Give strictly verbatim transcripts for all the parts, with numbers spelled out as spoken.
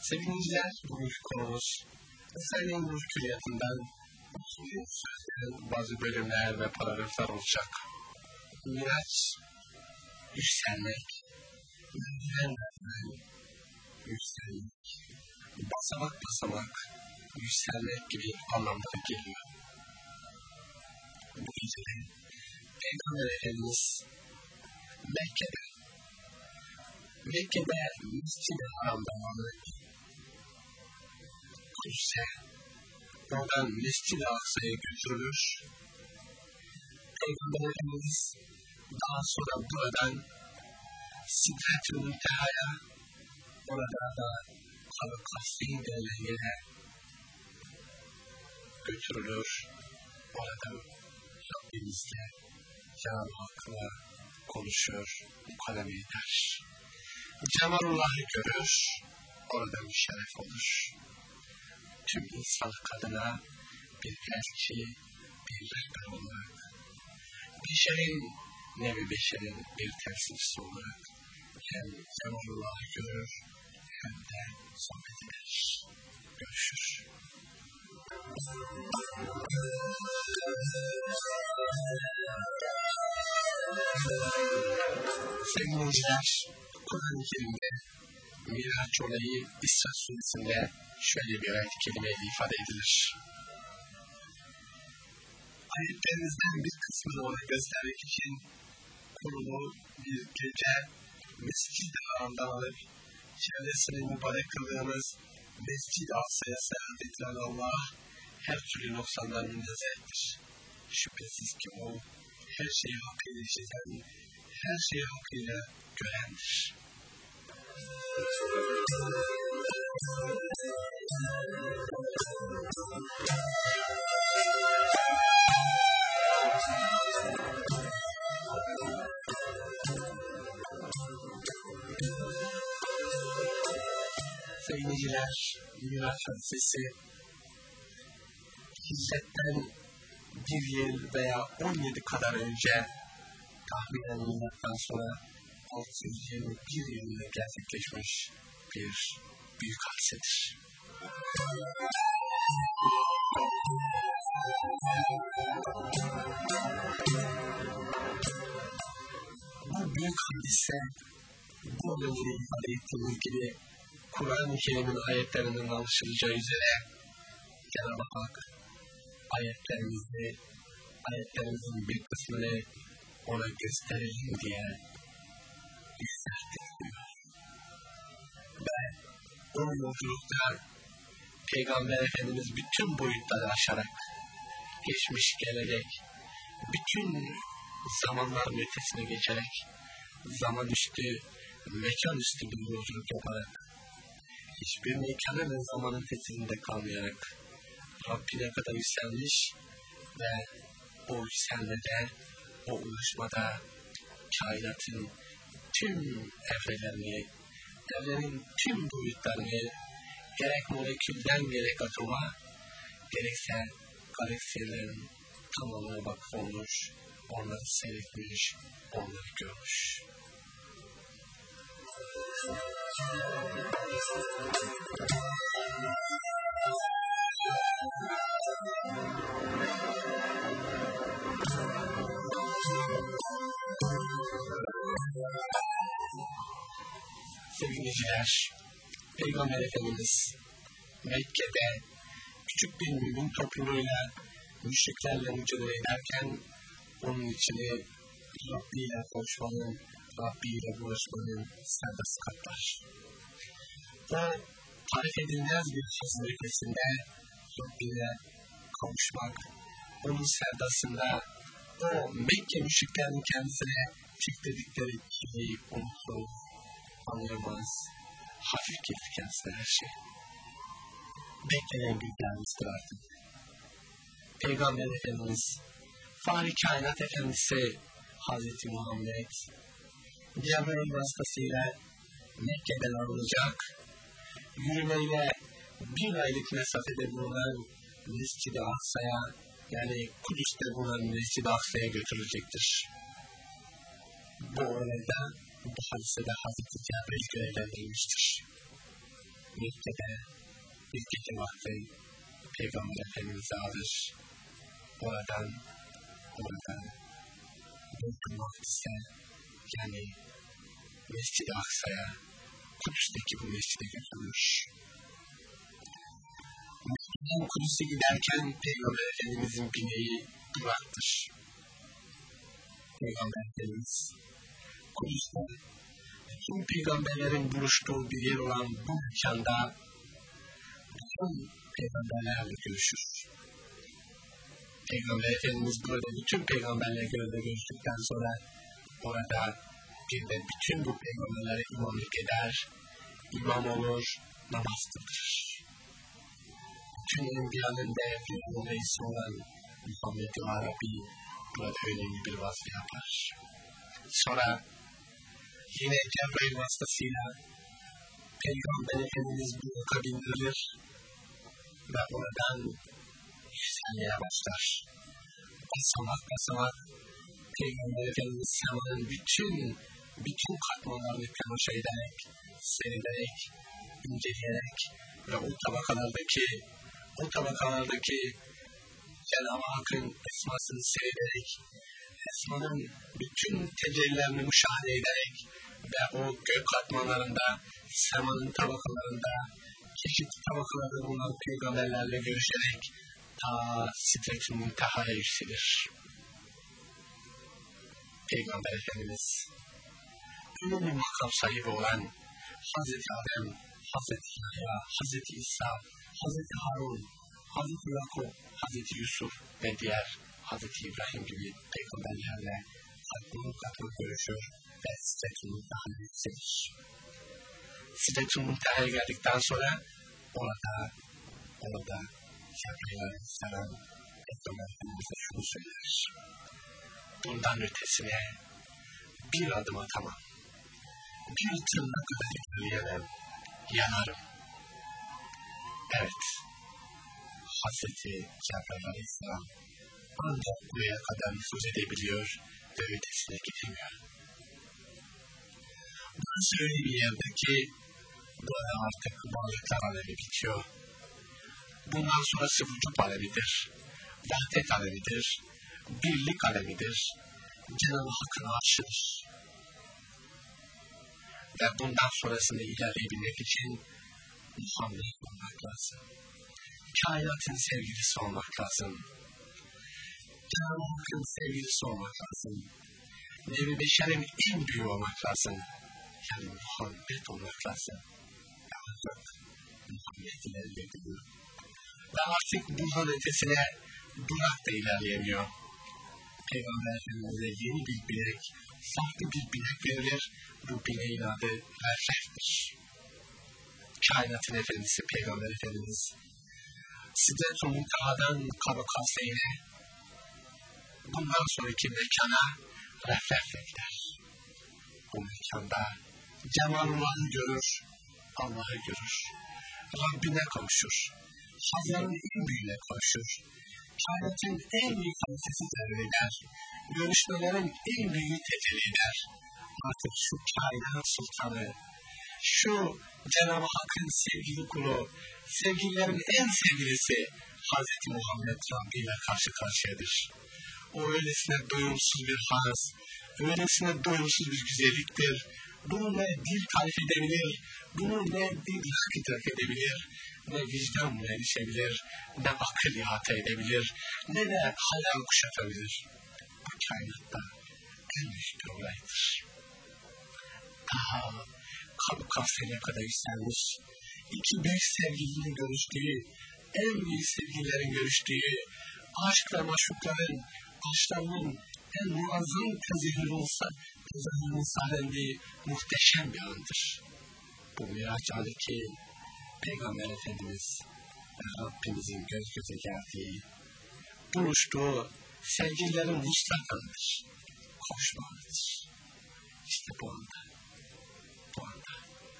Sevgiliciler, bugünkü konumuz Risale-i Nur Külliyatı'ndan sözlerin bazı bölümler ve paragraflar olacak. Miraç, yükselmek, merdiven yükselmek, basamak basamak yükselmek gibi anlamlara geliyor. Bu gece Peygamber Efendimiz Mekke'de Mekke'de Mescid-i Haram'da varlık Kudüs'e, oradan Mescid-i Aksa'ya götürülür. Peygamber Efendimiz daha sonra buradan Sidret-i Münteha'ya, orada da Kavkasya denilen yere götürülür. Oradan Rabbimizle, Cenab-ı Hakk'la konuşur, mukademe eder. Cemalullah'ı görür, orada müşerref olur. Tüm insanlık adına bir elçi, bir rehber olarak, beşerin, nevi beşerin bir temsilcisi olarak hem Cemalullah'ı görür, hem de sohbet eder, görüşür. Sevgili dinleyiciler, Kur'an-ı Kerim'de Miraç olayı İsra suresinde şöyle bir ayet-i kerimeyle ifade edilir. Ayetlerinizden bir kısmını ona göstermek için kurulu bir gece Mescid-i Haram'dan alıp çevresini mübarek kıldığımız Mescid-i Aksa'ya seyahat edilen Allah her türlü noksandan münezzehtir. Şüphesiz ki o her şeyi hakkıyla işiten, her şeyi hakkıyla görendir. Sevgiliciler, Miraç hadisesi Hicretten bir yıl veya on yedi kadar önce tahminen milattan sonra altı yüz yirmi bir yılında gerçekleşmiş bir büyük hadisedir. Bu büyük hadise bu önce ifade ettiğimiz gibi Kur'an-ı Kerim'in ayetlerinden anlaşılacağı üzere Cenab-ı Hak ayetlerimizi, ayetlerimizin bir kısmını ona gösterelim diye yükseltiyor. Ve o yolculukta Peygamber Efendimiz bütün boyutları aşarak, geçmiş gelecek, bütün zamanların ötesine geçerek, zaman üstü, mekan üstü bir yolculuk yaparak, hiçbir mekanın ve zamanın tesirinde kalmayarak, Rabbine kadar yükselmiş ve o yükselmede, o ulaşmada kainatın tüm evrelerini, evrenin tüm boyutlarını gerek molekülden gerek atoma, gerekse galaksilerin tamamına vakıf olmuş, onları seyretmiş, onları görmüş. Sevgiliciler, Peygamber Efendimiz Mekke'de küçük bir mümin topluluğuyla müşriklerle mücadele ederken onun içine Rabbi ile konuşmanın, Rabbi ile buluşmanın serbest katlar. O tarif edilmez bir hazır ülkesinde Rabbi ile kavuşmak, onun serdasında o Mekke müşriklerinin kendisine çektirdikleri gibi unutur, anlayamaz, hafif gelir kendisine her şey. Beklenen bir gelmiştir artık. Peygamber Efendimiz, Fahri Kainat Efendisi Hazreti Muhammed, Cebrail vasıtasıyla Mekke'den alınacak, yürümeyle bir aylık mesafede bulunan Mescid-i Aksa'ya, yani Kudüs'te bulunan Mescid-i Aksa'ya götürülecektir. Bu olayda bu hadisede Hazreti Cebrail görevlendirilmiştir. Mekke'de bir gece vakti Peygamber Efendimiz'i alır. Oradan, oradan Beyt-i Makdis'e, yani Mescid-i Aksa'ya, Kudüs'teki bu mescide götürülür. Mekke'den Kudüs'e giderken Peygamber Efendimiz'in bineği duraktır. Peygamber Efendimiz Kudüs'te bütün peygamberlerin buluştuğu bir yer olan bu mekanda bütün peygamberlerle görüşür. Peygamber Efendimiz burada bütün peygamberlerle görüştükten sonra orada bir de bütün bu peygamberlere imamlık eder, imam olur, namaz kıldırır. Bütün enbiyanın da bir reisi olan Muhammed-i Arabi burada önemli bir vazife yapar. Sonra yine Cebrail vasıtasıyla Peygamber Efendimiz bu kabindirir ve oradan yükselmeye başlar. Basamak basamak Peygamber Efendimiz semanın bütün bütün katmanlarını temaşa ederek, seyrederek, inceleyerek ve o tabakalardaki o tabakalardaki Cenab-ı Hakk'ın esmasını seyrederek, esmanın bütün tecellilerini müşahede ederek ve o gök katmanlarında, semanın tabakalarında, çeşitli tabakalarda bulunan peygamberlerle görüşerek ta Sidret-i Munteha'ya yükselir. Peygamber Efendimiz önemli makam sahibi olan Hazreti Adem, Hazreti Yahya, Hazreti İsa, Hazreti Harun, Hazreti Yakup, Hazreti Yusuf ve diğer Hazreti İbrahim gibi peygamberlerle katman katman görüşür ve Sidret-i Munteha'ya yükselir. Sidret-i Munteha'ya geldikten sonra orada orada Cebrail Aleyhisselam Peygamber Efendimiz'e şunu söyler: bundan ötesine bir adım atamam, bir tırnak kadar ilerleyemem, yanarım. Evet, Hazreti Cebrail Aleyhisselam ancak buraya kadar nüfuz edebiliyor ve ötesine gidemiyor. Burası öyle bir yerde ki burada artık varlıklar alemi bitiyor. Bundan sonrası vücut alemidir, vahdet alemidir, birlik alemidir, Cenab-ı Hakk'ın arşıdır. Ve bundan sonrasını ilerleyebilmek için Muhammed olmak lazım. Kainatın sevgilisi olmak lazım. Cenab-ı Hakk'ın sevgilisi olmak lazım. Nevi Beşer'in en büyüğü olmak lazım. Yani Muhammed olmak lazım. Ve artık Muhammed ilerleyemiyor. Ve artık bundan ötesine durak da ilerleyemiyor. Peygamber Efendimiz'e yeni bir binek, farklı bir binek verilir. Bu bineğin adı Refef'tir. Kainatın Efendisi Peygamber Efendimiz Sidret-i Munteha'dan Kab-ı Kavseyn'e, bundan sonraki mekana Refef'le gider. Bu mekanda Cemalullah'ı görür, Allah'ı görür, Rabbine kavuşur, Hazar'ın en büyüğüne kavuşur, kainatın en büyük hadisesi terör eder, görüşmelerin en büyüğü tecelli eder. Artık şu kainat sultanı, şu Cenab-ı Hakk'ın sevgili kulu, sevgililerin en sevgilisi Hazreti Muhammed Rabbi ile karşı karşıyadır. O öylesine doyumsuz bir haz, öylesine doyumsuz bir güzelliktir. Bunu ne dil tarif edebilir, bunu ne dil idrak edebilir, ne vicdan mı erişebilir, ne akıl ihata edebilir, ne de hayal kuşatabilir. Bu kainatta en büyük bir olaydır. Daha Kab-ı Kavseyn'e kadar yükselmiş, iki büyük sevgilinin görüştüğü, en büyük sevgililerin görüştüğü, aşk ve maşukların, aşklarının en muazzam tezahürünün sahlendiği muhteşem bir andır. Bu Miraç anı ki Peygamber Efendimiz ve Rabbimizin göz göze geldiği, buluştuğu sevgililerin vuslat anıdır, kavuşma anıdır. İşte bu anda, bu anda.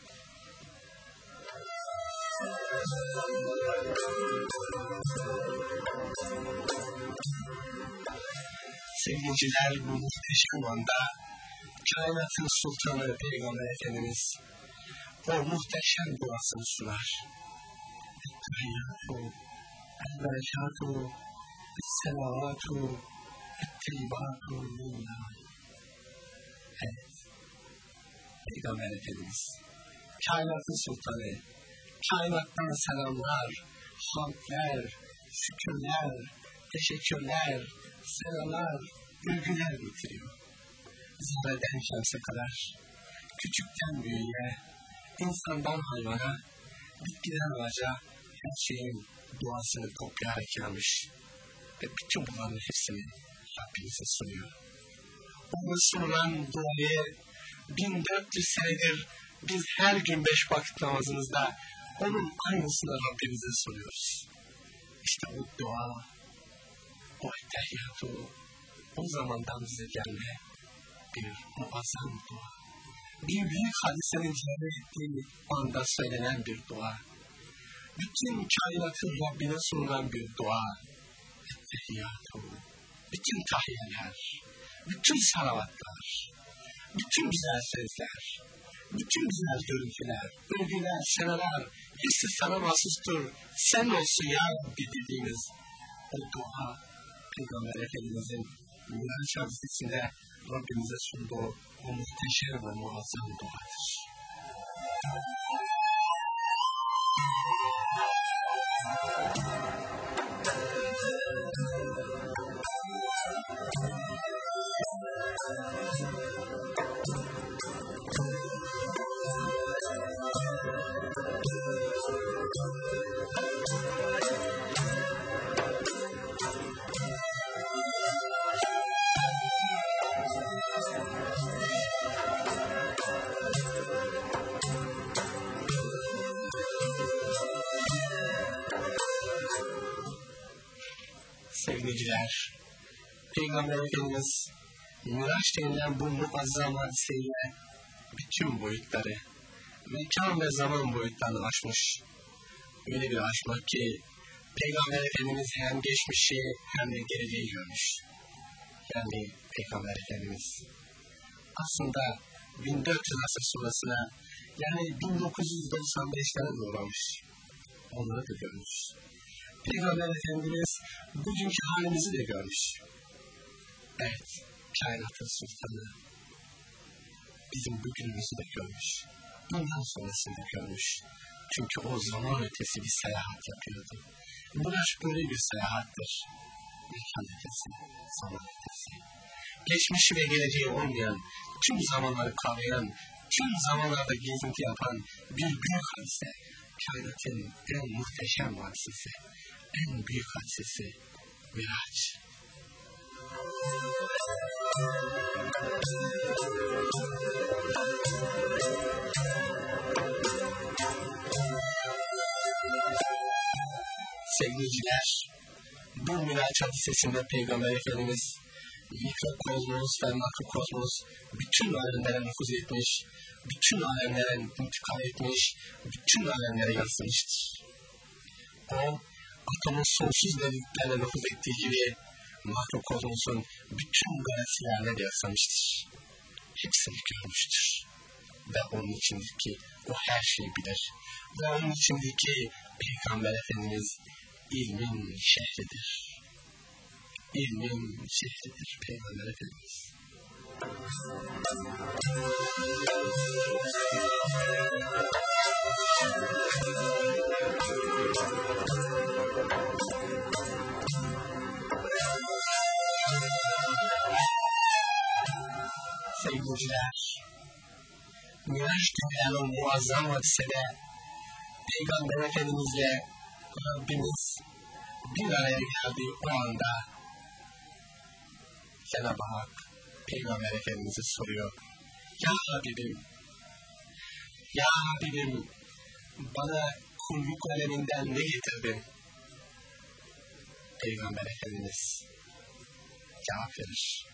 Sevgiliciler, bu muhteşem anda kainatın sultanı Peygamber Efendimiz o muhteşem duasını sunar. Ettehiyyatu, el-berekatu, es-selavatu, et-teyyibatu lillah. Evet, Peygamber Efendimiz, kainatın sultanı, kainattan selamlar, hamdler, şükürler, teşekkürler, selamlar, övgüler getiriyor. Zerreden şemse kadar, küçükten büyüğe, insandan hayvana, bitkiden ağaca, her şeyin duasını toplayarak gelmiş. Ve bütün bunların hepsini Rabbimize sunuyor. Ona sunulan duayı bin dört yüz senedir biz her gün beş vakit namazımızda onun aynısını Rabbimize sunuyoruz. İşte o dua, o ettehiyyatu, o zamandan bize gelme bir muazzam dua. Bir büyük hadisenin cevap ettiği anda söylenen bir dua. Bütün kainatın Rabbine sunulan bir dua. Ettehiyyatu, bütün tahiyyeler, bütün salavatlar, bütün güzel sözler, bütün güzel görüntüler, övgüler, seneler, hepsi sana mahsustur. Sen olsun ya Rabbi dediğimiz o dua, Peygamber Efendimizin Miraç hadisesinde Rabbimize sunduğu o muhteşem ve muazzam duadır. Sevgiliciler, Peygamber Efendimiz Miraç denilen bu muazzam hadiseyle bütün boyutları, mekan ve zaman boyutlarını aşmış. Öyle bir aşmak ki Peygamber Efendimiz hem geçmişi hem de geleceği görmüş. Yani Peygamber Efendimiz aslında bin dört yüz asır sonrasına, yani bin dokuz yüz doksan beşlere uğramış. Onları da görmüş. Peygamber Efendimiz bugünkü halimizi de görmüş. Evet, kainatın sultanı bizim bugünümüzü de görmüş. Bundan sonrasını da görmüş. Çünkü o zaman ötesi bir seyahat yapıyordu. Miraç böyle bir seyahattir. Mekan ötesi, zaman ötesi. Geçmişi ve geleceği olmayan, tüm zamanları kavrayan, tüm zamanlarda gezinti yapan bir büyük hadise. Kainatın en muhteşem hadisesi, en büyük hadisesi Miraç. Sevgiliciler, bu Miraç hadisesinde Peygamber Efendimiz mikrokozmos ve makrokozmos bütün alemlere nüfuz etmiş, bütün alemlere intikal etmiş, bütün alemlere yansımıştır. O, atomun sonsuz derinliklerine nüfuz ettiği gibi makrokozmosun bütün galaksilerle de yansımıştır. Hepsini görmüştür. Ve onun içindeki o her şeyi bilir. Ve onun içindeki Peygamber Efendimiz ilmin şehridir. İlmin şehridir Peygamber Efendimiz. Sevgiliciler, Miraç denilen o muazzam hadisede Peygamber Efendimizle Rabbimiz bir araya geldiği o anda Cenab-ı Hak Peygamber Efendimiz'e soruyor. Ya Habibim, Ya Habibim, bana kulluk aleminden ne getirdin? Peygamber Efendimiz cevap verir.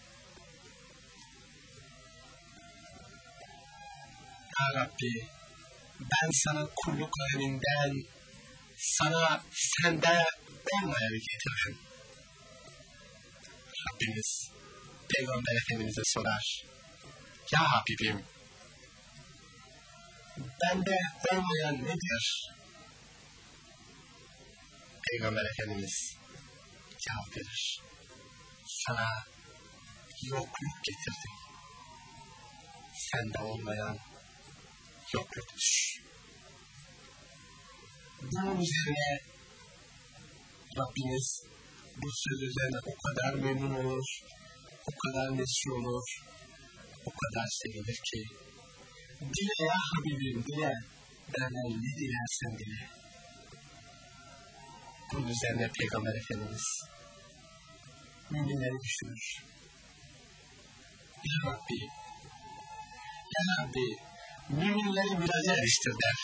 Ya Rabbi, ben sana kulluk aleminden, sana sende olmayanı getirdim. Rabbimiz Peygamber Efendimiz'e sorar. Ya Habibim, bende olmayan nedir? Peygamber Efendimiz cevap verir. Sana yokluk getirdim. Sende olmayan yokluktur. Bunun üzerine Rabbimiz bu söz üzerine o kadar memnun olur, o kadar mesut olur, o kadar sevinir ki, dile ya Habibim dile, benden ne dilersen dile. Bunun üzerine Peygamber Efendimiz müminleri düşünür. Ya Rabbi, Ya Rabbi, müminleri miraca eriştir der.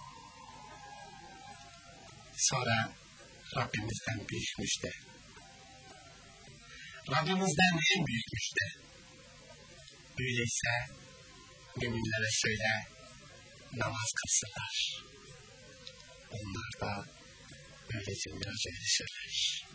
Sonra Rabbimizden büyük müjde. Rabbimizden en büyük müjde. Öyleyse müminlere söyle, namaz kılsınlar. Onlar da böylece miraca erişirler.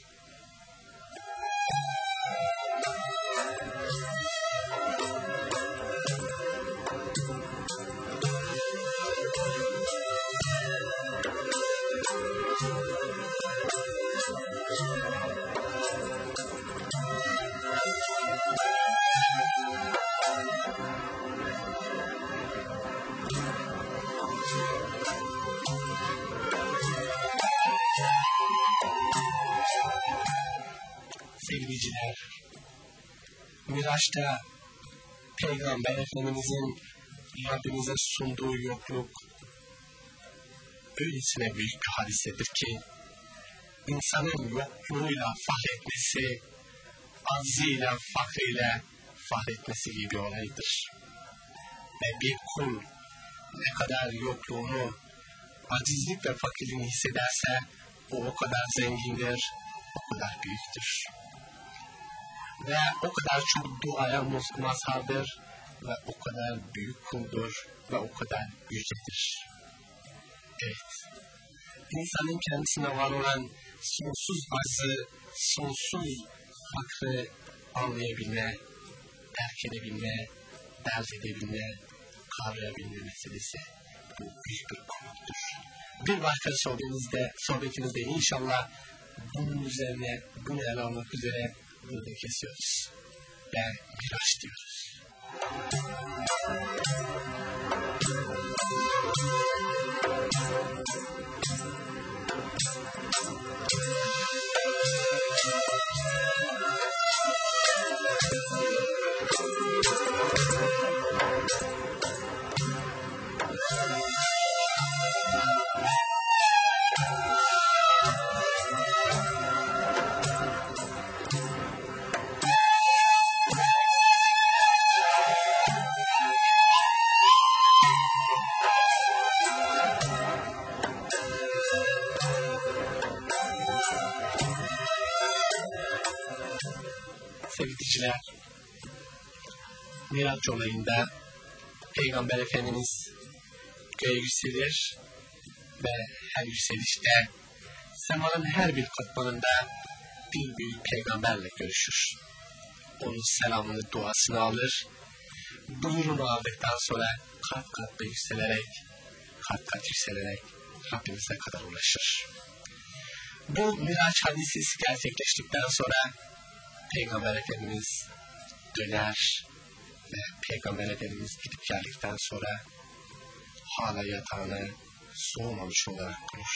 Sevgiliciler, Miraç'ta Peygamber Efendimizin Rabbimize sunduğu yokluk öylesine büyük bir hadisedir ki, insanın yokluğuyla fahretmesi, azıyla, fakrıyla fahretmesi gibi bir olaydır. Ve bir kul ne kadar yokluğunu, acizlik ve fakirliğini hissederse, o o kadar zengindir, o kadar büyüktür. Ve o kadar çok duaya mazhardır ve o kadar büyük kuldur ve o kadar yücedir. Evet, insanın kendisine var olan sonsuz acı, sonsuz fakrı anlayabilme, terk edebilme, dert edebilme, kavrayabilme meselesi bu büyük bir konuktur. Bir başka sohbetimizde, sohbetimizde inşallah bunun üzerine, bunu ele almak üzere burada kesiyoruz. Ve Miraç diyoruz. Sevgiliciler, Miraç olayında Peygamber Efendimiz göğe yükselir ve her yükselişte semanın her bir katmanında bir büyük peygamberle görüşür. Onun selamını, duasını alır, buyruğunu aldıktan sonra kat kat yükselerek, kat kat yükselerek Rabbimize kadar ulaşır. Bu Miraç hadisesi gerçekleştikten sonra Peygamber Efendimiz döner ve Peygamber Efendimiz gidip geldikten sonra hala yatağını soğumamış olarak bulur.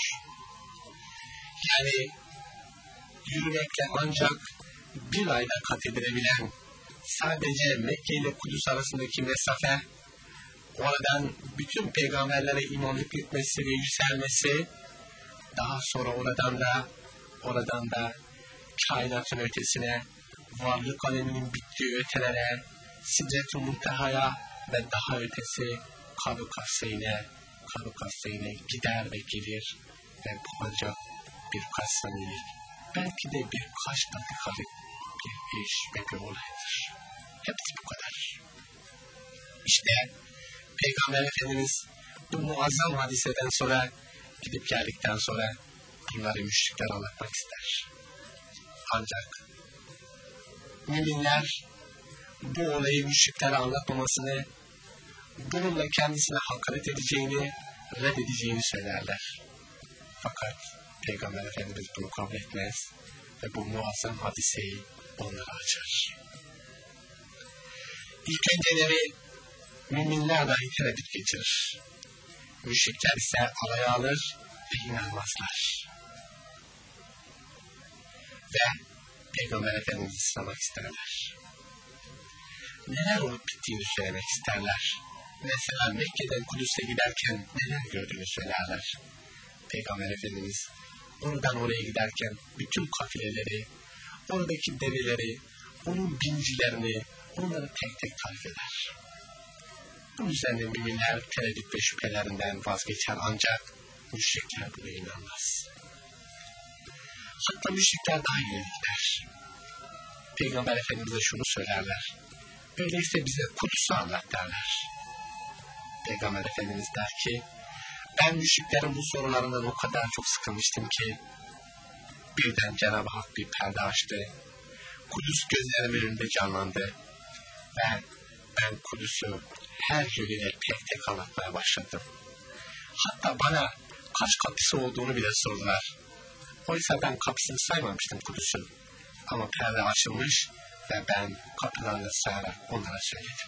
Yani yürümekle ancak bir ayda kat edilebilen sadece Mekke ile Kudüs arasındaki mesafe, oradan bütün peygamberlere imamlık etmesi ve yükselmesi, daha sonra oradan da oradan da kainatın ötesine, varlık aleminin bittiği ötelere, Sidret-i Munteha'ya ve daha ötesi Kab-ı Kasseyn'e, Kab-ı Kasseyn'e gider ve gelir ve bu ancak birkaç saniyelik, belki de birkaç dakikalık bir iş ve bir olaydır. Hepsi bu kadar. İşte Peygamber Efendimiz bu muazzam hadiseden sonra gidip geldikten sonra bunları müşrikler anlatmak ister. Ancak müminler bu olayı müşriklere anlatmamasını, bununla kendisine hakaret edeceğini, reddedeceğini söylerler. Fakat Peygamber Efendimiz bunu kabul etmez ve bu muazzam hadiseyi onlara açar. İlk önceleri müminler dahi tereddüt geçirir. Müşrikler ise alaya alır ve inanmazlar. Ve Peygamber Efendimiz'i sınamak isterler. Neler olup bittiğini söylemek isterler. Mesela Mekke'den Kudüs'e giderken neler gördüğünü söylerler. Peygamber Efendimiz oradan oraya giderken bütün kafileleri, oradaki develeri, onun bincilerini, onları tek tek tarif eder. Bunun üzerine müminler tereddüt ve şüphelerinden vazgeçer ancak müşrikler buna inanmaz. Hatta müşrikler daha ileri gider. Peygamber Efendimiz'e şunu söylerler. Öyleyse bize Kudüs'ü anlat derler. Peygamber Efendimiz der ki, ben müşriklerin bu sorularından o kadar çok sıkılmıştım ki, birden Cenab-ı Hak bir perde açtı. Kudüs gözlerimin önünde canlandı ve ben Kudüs'ü her yönüyle tek tek anlatmaya başladım. Hatta bana kaç kapısı olduğunu bile sordular. Oysa ben kapısını saymamıştım Kudüs'ün. Ama perde açılmış ve ben kapılarını sayarak onlara söyledim.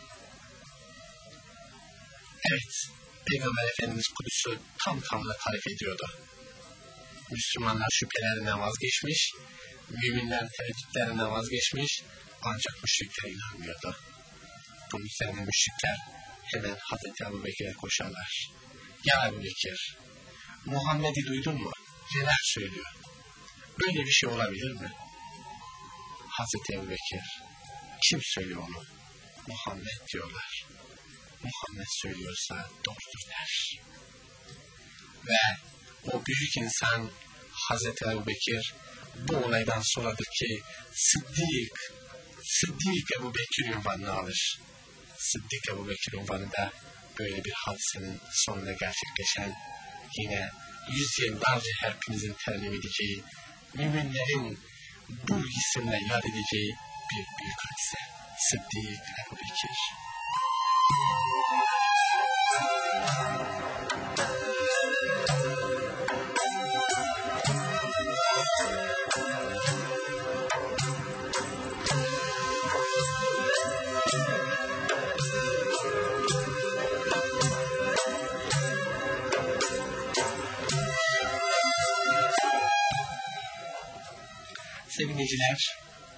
Evet, Peygamber Efendimiz Kudüs'ü tam tamına tarif ediyordu. Müslümanlar şüphelerinden vazgeçmiş, müminler tereddütlerinden vazgeçmiş, ancak müşrikler inanmıyordu. Bunun üzerine müşrikler hemen Hazreti Ebu Bekir'e koşarlar. Ya Ebu Bekir, Muhammed'i duydun mu? Neler söylüyor? Böyle bir şey olabilir mi? Hazreti Ebu Bekir, kim söylüyor onu? Muhammed diyorlar. Muhammed söylüyorsa doğrudur der. Ve o büyük insan Hazreti Ebu Bekir bu olaydan sonradır ki Sıddık, Sıddık Ebu Bekir unvanını alır. Sıddık Ebu Bekir unvanı da böyle bir hadisenin sonunda gerçekleşen, yine yüz yıllarca hepimizin terlim edeceği, müminlerin bu isimle yad edeceği bir büyük hadise. Sıddık Ebu Bekir. Sevgiliciler,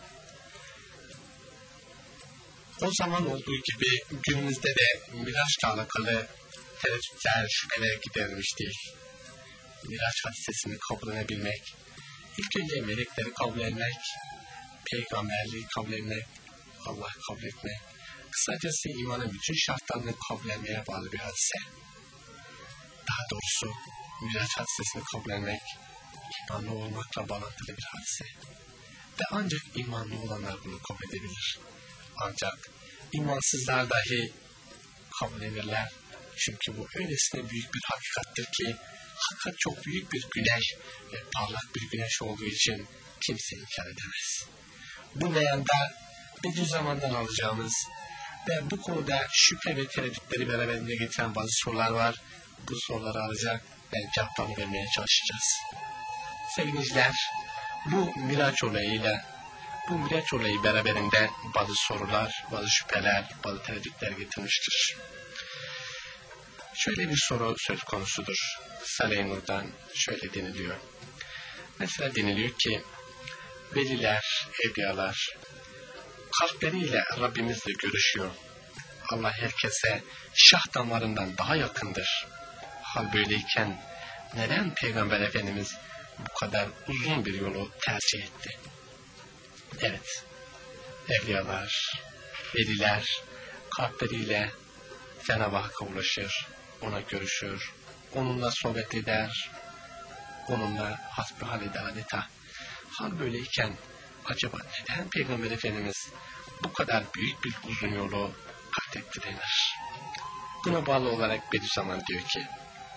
o zaman olduğu gibi günümüzde de Miraç'la alakalı tereddütler, şüpheler giderilmiş değil. Miraç hadisesini kabul edebilmek, ilk önce melekleri kabul etmek, peygamberliği kabul etmek, Allah'ı kabul etmek, kısacası imanın bütün şartlarını kabul etmeye bağlı bir hadise. Daha doğrusu Miraç hadisesini kabul etmek, imanlı olmakla bağlantılı bir hadise. Ve ancak imanlı olanlar bunu kabul edebilir. Ancak imansızlar dahi kabul ederler. Çünkü bu öylesine büyük bir hakikattir ki, hakikat çok büyük bir güneş ve parlak bir güneş olduğu için kimse inkar edemez. Bu meyanda Bediüzzaman'dan alacağımız ve bu konuda şüphe ve tereddütleri beraberinde getiren bazı sorular var. Bu soruları alacak ve cevaplarını vermeye çalışacağız. Sevgiliciler, bu Miraç olayıyla, bu Miraç olayı beraberinde bazı sorular, bazı şüpheler, bazı tereddütler getirmiştir. Şöyle bir soru söz konusudur. Salih Nur'dan şöyle deniliyor. Mesela deniliyor ki, veliler, evliyalar, kalpleriyle Rabbimizle görüşüyor. Allah herkese şah damarından daha yakındır. Hal böyleyken neden Peygamber Efendimiz bu kadar uzun bir yolu tercih etti? Evet, evliyalar, veliler kalpleriyle Cenab-ı Hakk'a ulaşır, ona görüşür, onunla sohbet eder, onunla hasbihal eder adeta. Hal böyleyken acaba neden Peygamber Efendimiz bu kadar büyük bir uzun yolu kat etti denir? Buna bağlı olarak Bediüzzaman diyor ki,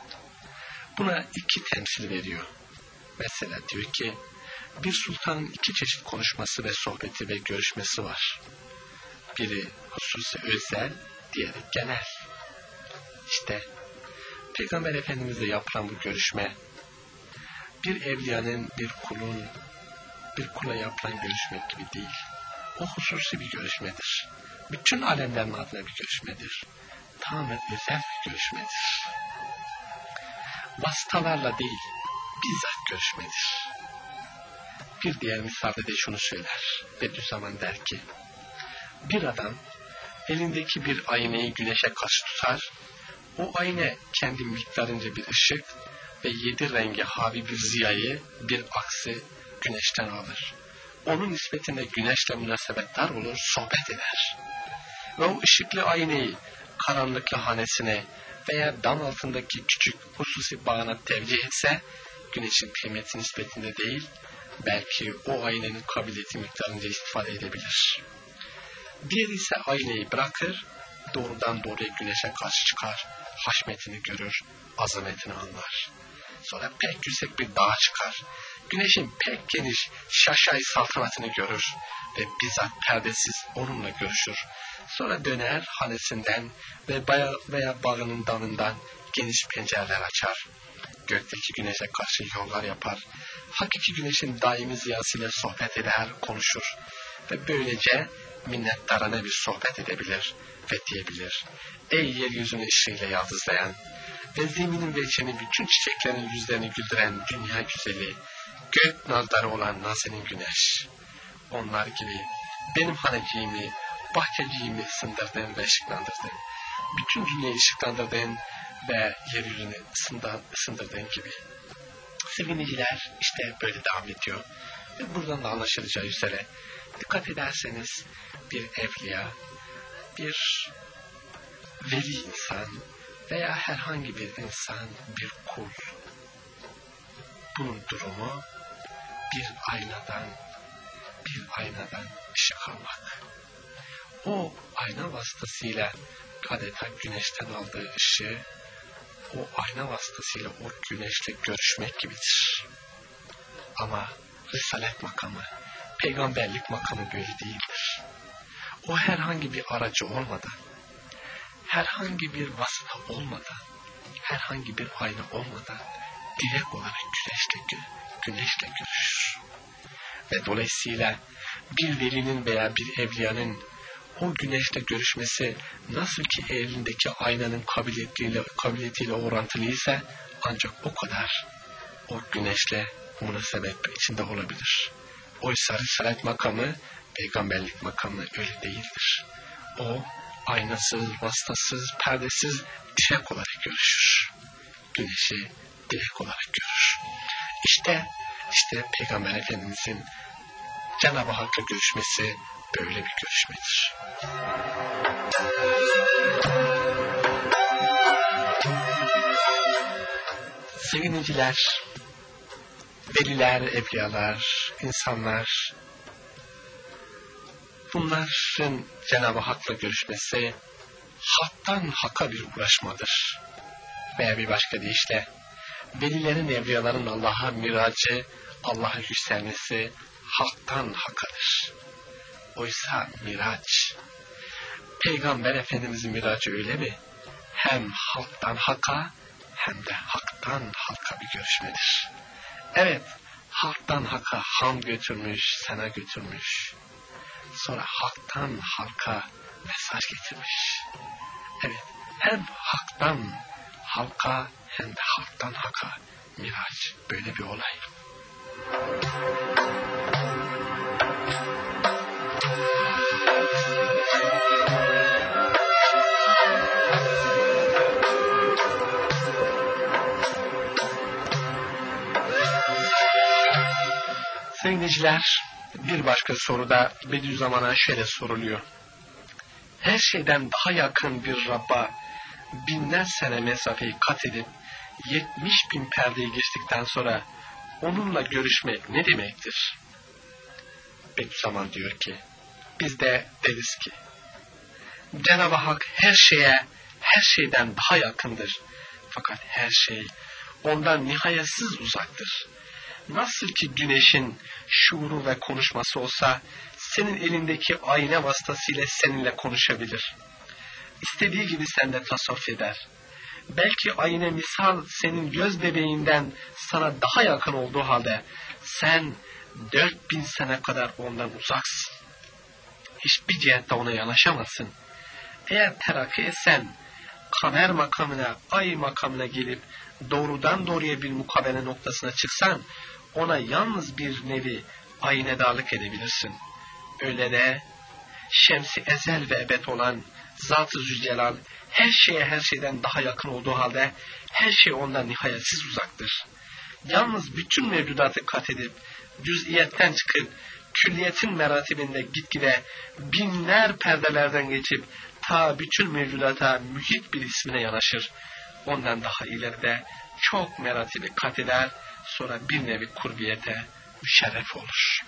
buna iki temsil veriyor. Mesela diyor ki, bir sultanın iki çeşit konuşması ve sohbeti ve görüşmesi var. Biri hususi özel, diğeri genel. İşte Peygamber Efendimizle yapılan bu görüşme, bir evliyanın, bir kulun, bir kula yapılan görüşmek gibi değil. O hususi bir görüşmedir. Bütün alemlerin adına bir görüşmedir. Tamamen özel bir görüşmedir. Vasıtalarla değil, bizzat görüşmedir. Bir diğer misalde de şunu söyler. Bediüzzaman der ki, bir adam elindeki bir aynayı güneşe karşı tutar, o ayna kendi miktarınca bir ışık ve yedi rengi havi bir ziyayı, bir aksi güneşten alır. Onun nispetinde güneşle münasebettar olur, sohbet eder. Ve o ışıklı aynayı karanlıklı hanesine veya dam altındaki küçük hususi bağına tevcih etse, güneşin kıymeti nispetinde değil, belki o aynanın kabiliyeti miktarınca istifade edebilir. Diğeri ise aynayı bırakır, doğrudan doğruya güneşe karşı çıkar, haşmetini görür, azametini anlar. Sonra pek yüksek bir dağa çıkar, güneşin pek geniş, şaşay saltanatını görür ve bizzat perdesiz onunla görüşür. Sonra döner hanesinden ve veya bağının damından geniş pencereler açar. Gökteki güneşe karşı yollar yapar. Hakiki güneşin daimi ziyasıyla sohbet eder, konuşur. Ve böylece minnettarane bir sohbet edebilir ve diyebilir: ey yeryüzünü ışığıyla yaldızlayan ve zeminin ve içinin bütün çiçeklerin yüzlerini güldüren dünya güzeli, gök nazları olan nazenin güneş. Onlar gibi benim haneciğimi, bahçeciğimi ısındırdın ve ışıklandırdın. Bütün dünyayı ışıklandırdın ve yeryüzünü ısındırdığın gibi. Sevgiliciler işte böyle devam ediyor. Ve buradan da anlaşılacağı üzere dikkat ederseniz bir evliya, bir veli insan veya herhangi bir insan, bir kul, bunun durumu bir aynadan, bir aynadan ışık almak. O ayna vasıtasıyla adeta güneşten aldığı ışığı, o ayna vasıtasıyla o güneşle görüşmek gibidir. Ama risalet makamı, peygamberlik makamı böyle değildir. O herhangi bir aracı olmadan, herhangi bir vasıta olmadan, herhangi bir ayna olmadan direkt olarak güneşle, güneşle görüşür. Ve dolayısıyla bir velinin veya bir evliyanın o güneşle görüşmesi nasıl ki elindeki aynanın kabiliyetiyle, kabiliyetiyle orantılıysa ancak o kadar o güneşle münasebet içinde olabilir. Oysa risalet makamı, peygamberlik makamı öyle değildir. O aynasız, vasıtasız, perdesiz direkt olarak görüşür. Güneşi direkt olarak görür. İşte, işte Peygamber Efendimizin Cenab-ı Hak'la görüşmesi böyle bir görüşmedir. Sevgiliciler, veliler, evliyalar, insanlar, bunların Cenab-ı Hak'la görüşmesi haktan haka bir uğraşmadır. Veya bir başka deyişle, velilerin, evliyaların Allah'a miracı, Allah'a yükselmesi haktan hakadır. Oysa miraç, Peygamber Efendimizin miracı öyle mi? Hem halktan haka hem de haktan halka bir görüşmedir. Evet, halktan haka ham götürmüş, sana götürmüş. Sonra halktan halka mesaj getirmiş. Evet, hem halktan halka hem de halktan haka miraç, böyle bir olay. Sevgiliciler, bir başka soruda Bediüzzaman'a şöyle soruluyor: her şeyden daha yakın bir Rabb'a binler sene mesafeyi kat edip yetmiş bin perdeyi geçtikten sonra onunla görüşmek ne demektir? Bediüzzaman diyor ki, biz de deriz ki Cenab-ı Hak her şeye, her şeyden daha yakındır. Fakat her şey ondan nihayetsiz uzaktır. Nasıl ki güneşin şuuru ve konuşması olsa, senin elindeki ayna vasıtasıyla seninle konuşabilir. İstediği gibi sende tasarruf eder. Belki ayine misal senin göz bebeğinden sana daha yakın olduğu halde sen dört bin sene kadar ondan uzaksın. Hiçbir cihette ona yanaşamazsın. Eğer terakki etsen, kamer makamına, ay makamına gelip doğrudan doğruya bir mukabele noktasına çıksan, ona yalnız bir nevi aynedarlık edebilirsin. Öyle de şemsi ezel ve ebed olan Zat-ı Zülcelal her şeye her şeyden daha yakın olduğu halde her şey ondan nihayetsiz uzaktır. Yalnız bütün mevcudatı kat edip cüz'iyetten çıkıp külliyetin meratibinde gitgide binler perdelerden geçip ta bütün mevcudata mühit bir ismine yanaşır. Ondan daha ileride çok meratibi kat eder, sonra bir nevi kurbiyete müşerref olur.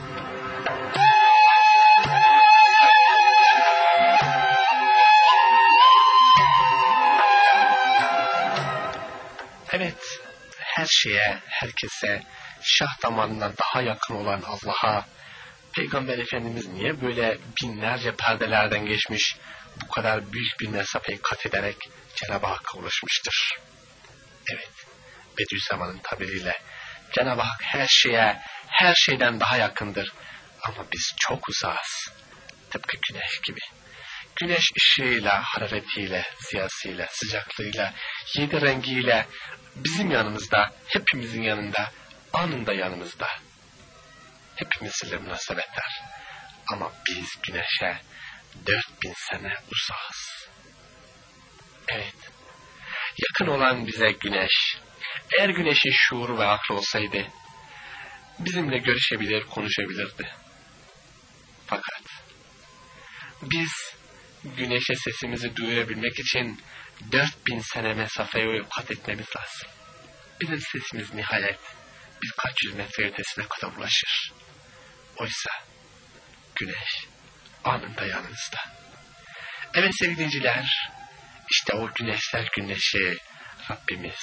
Evet, her şeye, herkese, şah damarından daha yakın olan Allah'a, Peygamber Efendimiz niye böyle binlerce perdelerden geçmiş, bu kadar büyük bir mesafeyi kat ederek Cenab-ı Hakk'a ulaşmıştır? Evet, Bediüzzaman'ın tabiriyle Cenab-ı Hak her şeye, her şeyden daha yakındır. Ama biz çok uzağız. Tıpkı güneş gibi. Güneş ışığıyla, hararetiyle, ziyasıyla, sıcaklığıyla, yedi rengiyle bizim yanımızda, hepimizin yanında, anında yanımızda. Hepimizle münasebetler. Ama biz güneşe dört bin sene uzağız. Evet. Yakın olan bize güneş. Eğer güneşin şuuru ve aklı olsaydı, bizimle görüşebilir, konuşabilirdi. Fakat biz güneşe sesimizi duyurabilmek için dört bin sene mesafeyi kat etmemiz lazım. Bizim sesimiz nihayet birkaç yüz metre ötesine kadar ulaşır. Oysa güneş anında yanımızda. Evet sevgili dinleyiciler, işte o güneşler güneşi Rabbimiz.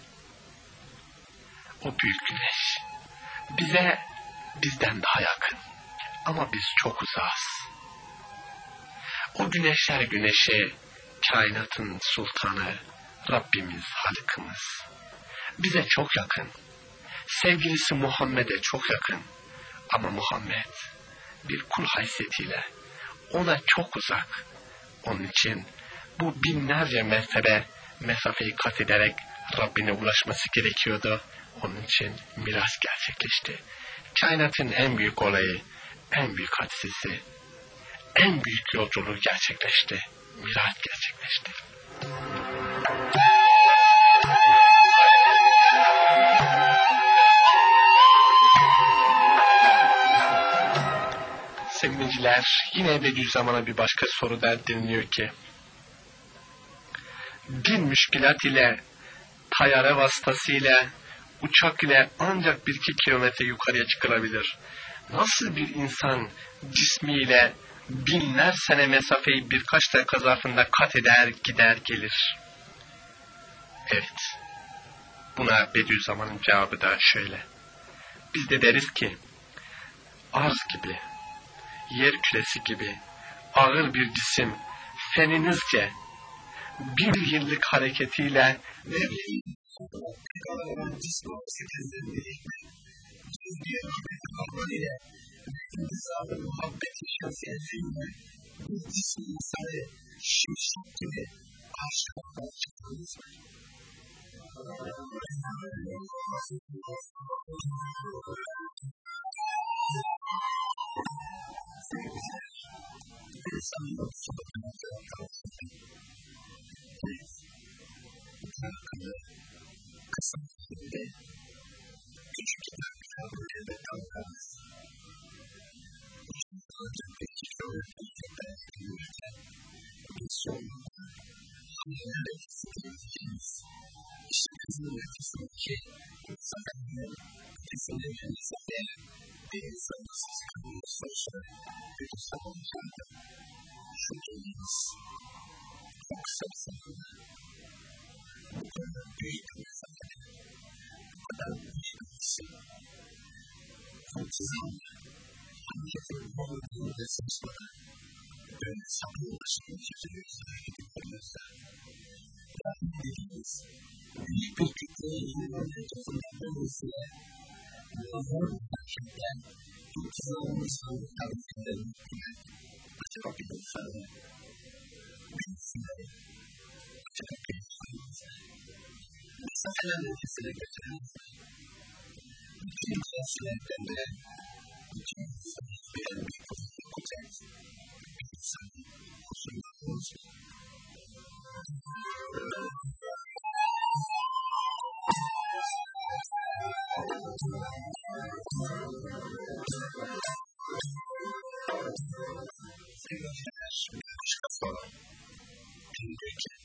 O büyük güneş bize bizden daha yakın ama biz çok uzağız. O güneşler güneşi kainatın sultanı Rabbimiz, Halık'ımız bize çok yakın. Sevgilisi Muhammed'e çok yakın. Ama Muhammed bir kul haysiyetiyle ona çok uzak. Onun için bu binlerce mertebe mesafeyi kat ederek Rabbine ulaşması gerekiyordu. Onun için miras gerçekleşti. Kainatın en büyük olayı, en büyük hadisesi, en büyük yolculuğu gerçekleşti. Miras gerçekleşti. Sevgiliciler, yine Bediüzzaman'a bir başka soru da deniliyor ki, bir müşkilat ile, tayyare vasıtasıyla, uçak ile ancak bir iki kilometre yukarıya çıkılabilir. Nasıl bir insan cismiyle binler sene mesafeyi birkaç dakika zarfında kat eder, gider, gelir? Evet, buna Bediüzzaman'ın cevabı da şöyle. Biz de deriz ki, arz gibi, yer küresi gibi ağır bir cisim feninizce bir yıllık hareketiyle ne bileyim cismi ile intizarı muhabbeti şahsiyetiyle bu cismi insanı şimşek gibi aşkına çıktınız mı? İnsanın sıfatına kalsın. Hakkında kısa sürede küçük kitaplarında kalmaz. Ancak bir kitabı yürürken bir sonunda hayal ettiğiniz işte kızın nefesindeki insanın nefesine benzefe bir insansız kalmış sonuçta bir insanlıklarda şu duyduğunuz çok kısa bir zamanda bu kadar büyük bir mesafe, bu kadar büyük bir isim, fantezimle, annetin olduğunu ve saçlara, böyle saplı başının yüzünü yüzüne gidip koyuyorsa, yani dediğimiz büyük bir kitleye yayılmaya dolayısıyla muazzam hareketler intizamlı sandık tariflerini bilen acaba bir insanı bir insanı acaba bir insanı mesafeler ötesine götürürse bütün konsilerlerinde bütün insanlıkların bir pozitif olacağız bir insanı huzurlu olacak. Sevgililer, başka soru. Bilmiyor ki,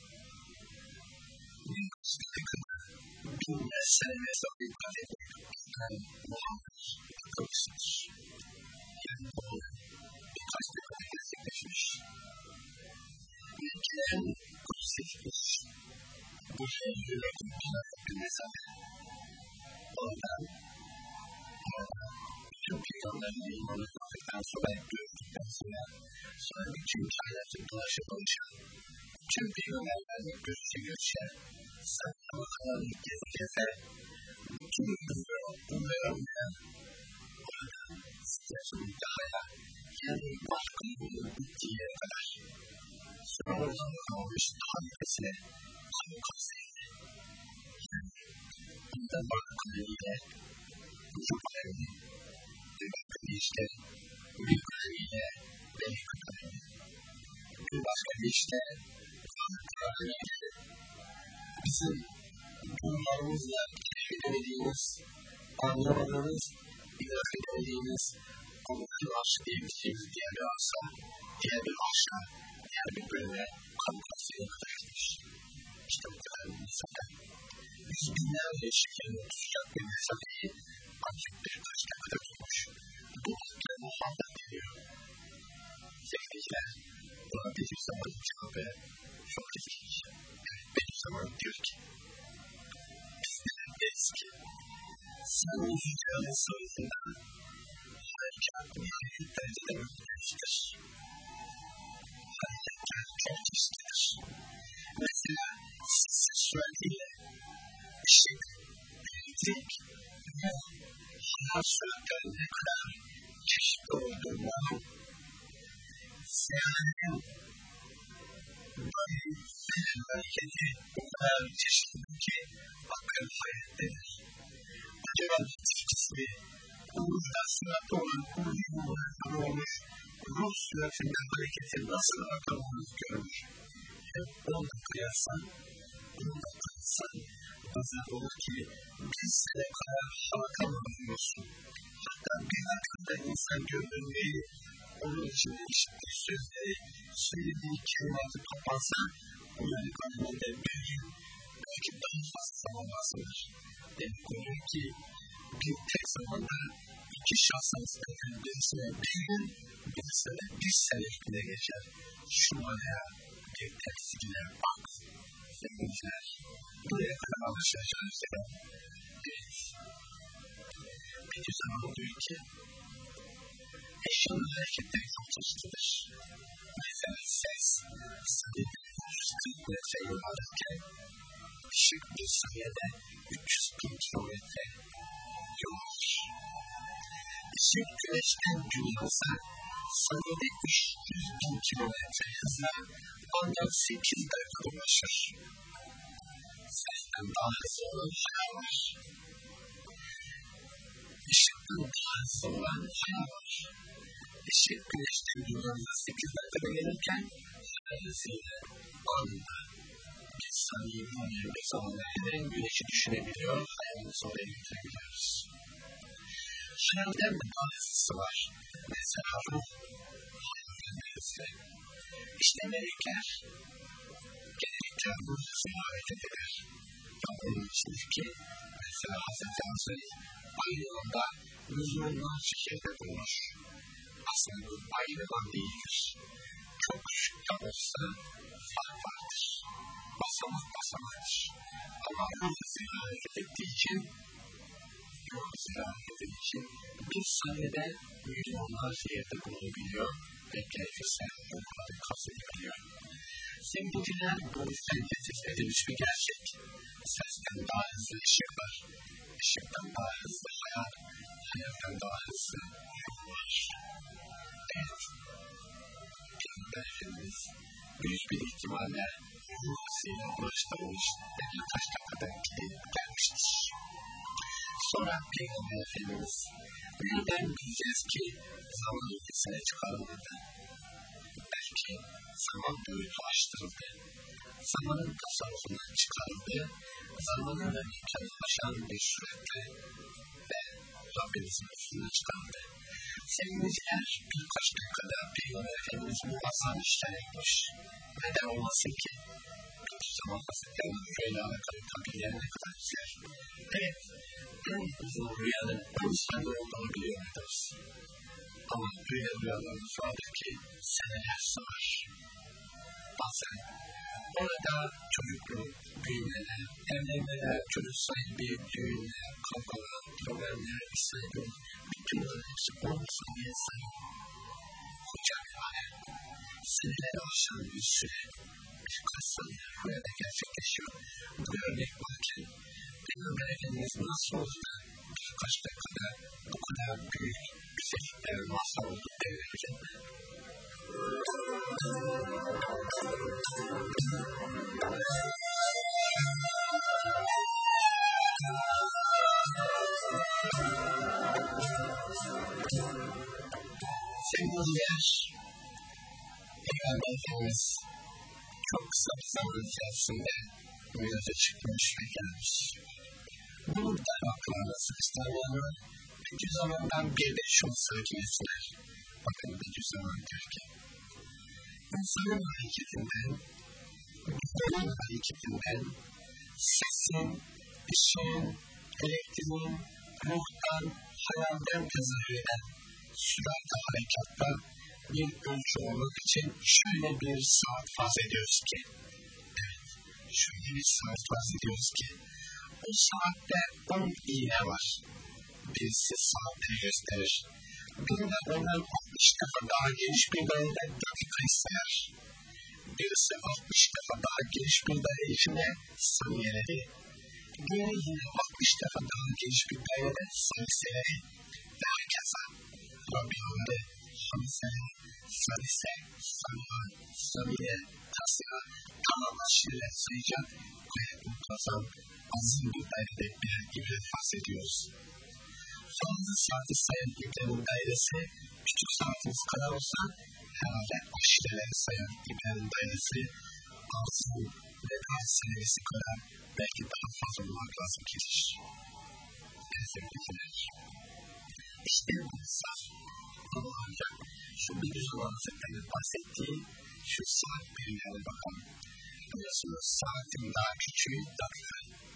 bir kısmı bin mesele soru ifade edildiğinden muhabbet yapılmıştır. Yani bu birkaç defa gerçekleşmiş. Ülkelerin pozitifmiş. Bu yürüyerek bir mesafe. Oradan, oradan, bütün peygamberle imanı yaptıktan sonra, gördükten sonra, sonra bütün kainatı dolaşıp dolaşan, bütün peygamberlerle görüşe görüşe, saklı kalan geze geze, bütün ümrü, ümrü ümrü, oradan sıcak müddahaya, yani başkanlığının bittiği yere kadar, sonra oradan kalmış harikasine, harikasıyla, yani bundan bakımıyla, Rukayla, bir işte, Rukayla, Rukayla, bir başka bir işte, Rukayla, bizim bunlarımızla keşfedemediğimiz, anlamadığımız, idrak edemediğimiz, Allah'ın aşkı diye bir şey diğer bir arsa, diğer bir aşağı, diğer bir bölüme, kamukasıyla kadar İşte bu kadar bir mesafe. Yüz binlerce şehirle tutacak bir mesafeyi ancak birkaç dakikada tutmuş. Bu akla muhabbet ediyor. Sevgiliciler, buna benim zaman cevabı çok ilginç. Evet, benim zaman diyor ki, bizden deriz ki, sen yüzünün sırrından harekat mahiyetlerce de mutludur. Hareketler çok çeşitlidir. Mesela seksüelliğe, ışık, elektrik ve hayal süratlerine kadar çeşitli olduğunda seyahatin böyle felen hareketi o kadar çeşitli ki akıl hayret denir. Acaba bir kısmı ruhda süratli olan ruh olarak olmuş, ruh süratinde hareketi nasıl akalımız görmüş? Hep onunla kıyarsan, onunla kıyarsan, bazen olur ki bir sene kadar halkalanıyorsun. Hatta bir hakkında insan görünmeyi, onun içinde işittiği sözleri, söylediği kelimeleri kapansa, onun kalbinde bir yıl, belki daha fazla zaman basılır. Demek oluyor ki, bir tek zamanda iki şahs arasında birisine bir gün, birisine bir sene bile geçer. Şu manaya bir teksile bak. Sevgililer, buraya kadar alışacağız ya. Evet. Bir zaman oluyor ki, eşyanın hareketleri çok çeşitlidir. Mesela ses, sadece yüz kırk metre yol alırken, ışık bir saniyede üç yüz bin kilometre yol alır. Işık güneşten dünyası, saniyede üç yüz bin kilometre hızla ancak sekiz dakika ulaşır. Sesten daha hızlı olan hayal var. Işıktan daha hızlı olan hayal var. Işık güneşten dünyamıza sekiz dakikada gelirken hayal hızıyla anında bir saniyenin on beş zamanla hemen güneşi düşünebiliyor, hayalimizi oraya götürebiliyoruz. Hayalden de daha hızlısı var. Mesela ruh hayalden de hızlı. İşte melekler gelecekler ruh hızıyla hareket eder. Ve onun içindeki mesela Hazreti Hazret aynı anda milyonlarca yerde bulunur. Aslında bu aynı anda değildir. Çok küçük de olsa fark vardır. Basamak basamaktır. Ama ruh hızıyla hareket ettiği için ruh hızıyla hareket ettiği için bir saniyede milyonlarca yerde bulunabiliyor ve gerekirse bu kadar kazanabiliyor. Sevgililer bu sentetik edilmiş bir gerçek. Sesten daha hızlı ışık var. Işıktan daha hızlı hayat. Hayattan daha hızlı uyum var. Evet. Peygamber Efendimiz büyük bir ihtimalle ruhusuyla ulaştırılmış ve birkaç dakikada gidip gelmiştir. Sonra Peygamber Efendimiz birden bileceğiz ki zaman ötesine çıkarılmadı. Belki zaman boyutlaştırıldı. Zamanın tasarrufundan çıkarıldı. Zamanın da imkanı aşan bir suretle ve Rabbimizin huzuruna çıkarıldı. Sevgiliciler birkaç dakikada Peygamber Efendimiz muazzam işler yapmış. Neden olmasın ki? Bir zaman Hazretleri rüyayla alakalı tabirler ne kadar güzel. Evet, en uzun rüyanın on saniye olduğunu biliyoruz. Ama öyle rüyalarımız vardır ki seneler sığar. Bazen orada çocukluğun büyümeler, evlenmeler, çocuk sahibi, düğünler, kavgalar, problemler, İsrail'in bütün hepsi on saniye sayı. Koca bir alem, seneleri aşan bir süre, birkaç saniye rüyada gerçekleşiyor. Bu örnek varken Peygamber Efendimiz nasıl oldu da birkaç dakikada bu kadar büyük güzellikler nasıl oldu devrilecek mi? Sevgililer, Peygamber Efendimiz çok kısa bir zaman içerisinde Miraç'a çıkmış ve gelmiş. Bunu da akıllarına sıkıştırmayanlar Bediüzzaman'dan bir de şu sakinesiler. Bakın Bediüzzaman diyor ki, insanın hareketinden, onun hareketinden, sesin, ışığın, elektriğin, ruhtan, hayalden tezahür eden süratli harekatta bir ölçü olmak için şöyle bir saat farz ediyoruz ki, evet, şöyle bir saat farz ediyoruz ki, o saatte on iğne var. Birisi saatleri gösterir. Bir de ondan altmış defa daha geniş bir dairede dakikayı sayar. Birisi altmış defa daha geniş bir daire içinde saniyeleri. Diğeri yine altmış defa daha geniş bir dairede saniyeleri. Ve herkese Rabbi onları Hamze, Salise, Sam'a, Samiye, Tasya, tamam aşırı sayacak ve muntazam azim bir dairede birer gibi farz ediyoruz. Fazla saati sayan İbne'nin dairesi, küçük saatimiz kadar olsa herhalde aşireleri sayan İbne'nin dairesi, azim ve daha sayısı kadar belki daha fazla olmak lazım gelir. Sevgililer, işte bu saf, ama ancak şu bir zaman Hazretleri'nin bahsettiği şu saat birimlerine bakalım. Biliyorsunuz saatin daha küçüğü dakika,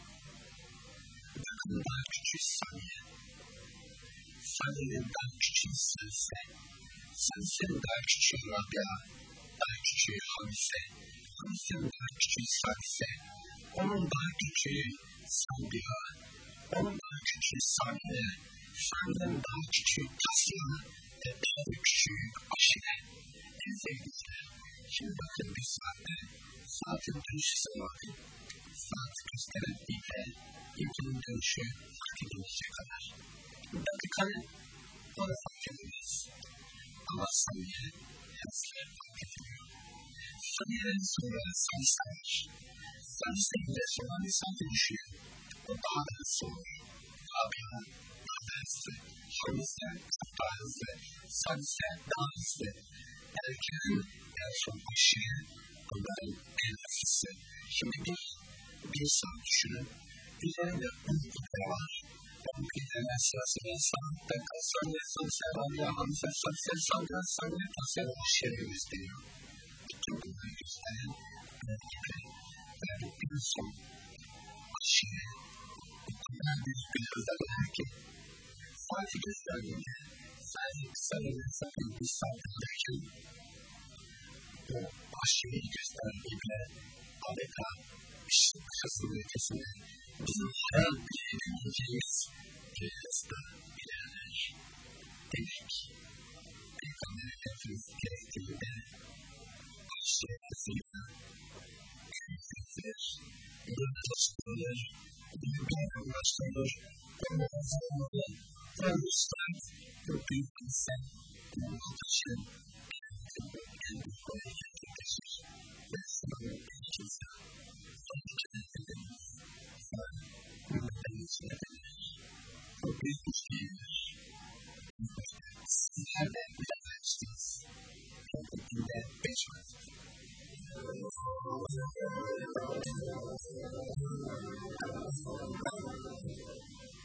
dakikanın daha küçüğü saniye, saniyenin daha küçüğü sense, sensenin daha küçüğü Rabia, daha küçüğü Hamise, Hamise'nin daha küçüğü Salise, onun daha küçüğü Sambiha, onun daha küçüğü Samiye, Samiye'nin daha küçüğü Tasya ve daha da küçüğü Aşire. En sevgililer, şimdi bakın bir saatte, saatin dönüşü zamanı, saat gösteren iple, ipinin dönüşü fark edilecek kadar. Dakikanın onu fark edilmez. Ama saniye hızlı fark ediliyor. Saniyelerin sonra salise var. Salise ile sonra mesafe düşüyor. O daha da hızlı olur. Rabia daha da hızlı. Hamise daha hızlı. Salise daha hızlı. Erken en son aşırı onların en hızlısı. Şimdi bir, bir saat düşünün. Üzerinde on iple var. on iple sırasıyla saat, dakika, saniye, salise, rabia, hamise, salise, salga, saniye, tasya ve aşırı gösteriyor. Bütün bunları gösteren bir iple ve en son aşırı o kadar büyük bir hızla döner ki saati gösterdiğinde sadece kısa ve mesafe bir saat alırken o aşırıyı gösteren iple adeta ışık hızının ötesinde bizim hayal bile edemeyeceğimiz bir hızda ilerler. Demek Peygamber Efendimiz gerektiğinde aşırı hızıyla başkanlar, konuşmaları, konuşlar, bu büyük insan, bu taşın, kendi konuyu taşır ve sonra bir insan, sonra kendini sonra ümmetin içine denir. Bu büyük bir şeydir. Sizler de uyanmışsınız. Kendinde beş vakit. Thank you.